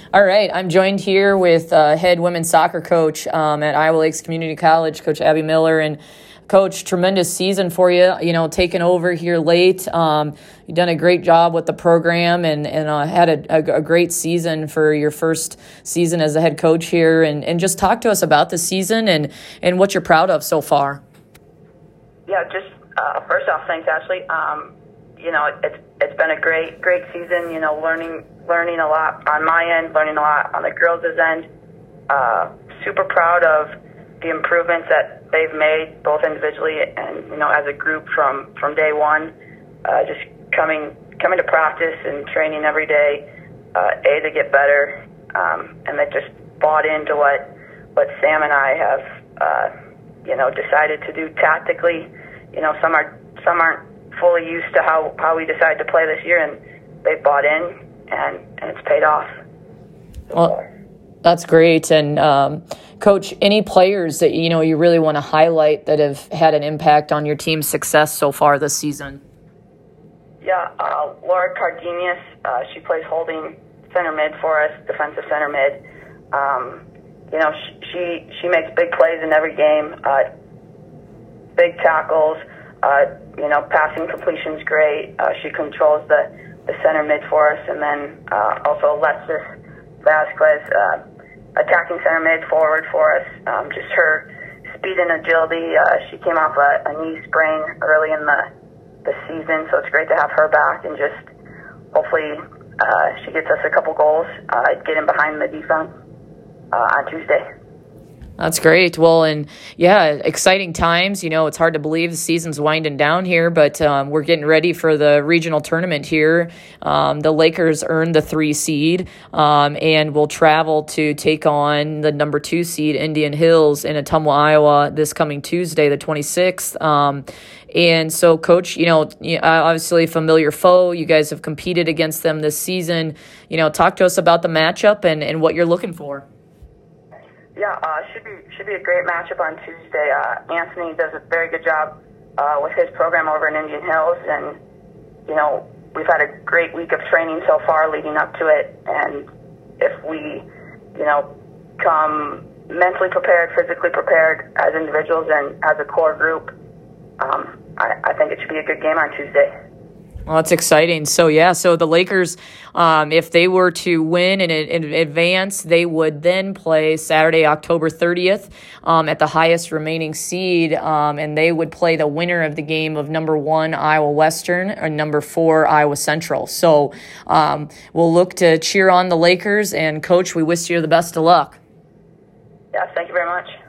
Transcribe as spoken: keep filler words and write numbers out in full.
All right, I'm joined here with uh, head women's soccer coach um, at Iowa Lakes Community College, Coach Abby Miller. And Coach, tremendous season for you, you know, taking over here late. Um, you've done a great job with the program and, and uh, had a, a, a great season for your first season as a head coach here. And, and just talk to us about the season and, and what you're proud of so far. Yeah, just uh, first off, thanks, Ashley. Um, you know, it's it's been a great, great season, you know, learning learning a lot on my end, learning a lot on the girls' end. Uh, super proud of the improvements that they've made, both individually and, you know, as a group from, from day one. Uh, just coming coming to practice and training every day, uh, A, to get better, um, and they just bought into what, what Sam and I have, uh, you know, decided to do tactically. You know, some are some aren't fully used to how, how we decided to play this year, and they've bought in, and, and it's paid off. So well, far. That's great. And um, Coach, any players that you know you really want to highlight that have had an impact on your team's success so far this season? Yeah, uh, Laura Cardenas, uh, she plays holding center mid for us, defensive center mid. Um, you know, she, she she makes big plays in every game, uh, big tackles. Uh, you know, passing completion's great. Uh, she controls the, the center mid for us, and then uh, also Alexis Vasquez, uh, attacking center mid forward for us. Um, just her speed and agility. Uh, she came off a, a knee sprain early in the the season, so it's great to have her back, and just hopefully uh, she gets us a couple goals, uh, getting behind the defense uh, on Tuesday. That's great. Well, and yeah, exciting times. You know, it's hard to believe the season's winding down here, but um, we're getting ready for the regional tournament here. Um, the Lakers earned the three seed um, and will travel to take on the number two seed, Indian Hills, in Ottumwa, Iowa, this coming Tuesday, the twenty-sixth. Um, and so, Coach, you know, obviously a familiar foe. You guys have competed against them this season. You know, talk to us about the matchup and, and what you're looking for. Yeah, uh, should be should be a great matchup on Tuesday. Uh, Anthony does a very good job uh, with his program over in Indian Hills, and you know we've had a great week of training so far leading up to it. And if we, you know, come mentally prepared, physically prepared as individuals and as a core group, um, I, I think it should be a good game on Tuesday. Well, that's exciting. So, yeah, so the Lakers, um, if they were to win and in advance, they would then play Saturday, October thirtieth um, at the highest remaining seed, um, and they would play the winner of the game of number one, Iowa Western, or number four, Iowa Central. So um, we'll look to cheer on the Lakers, and, Coach, we wish you the best of luck. Yes, thank you very much.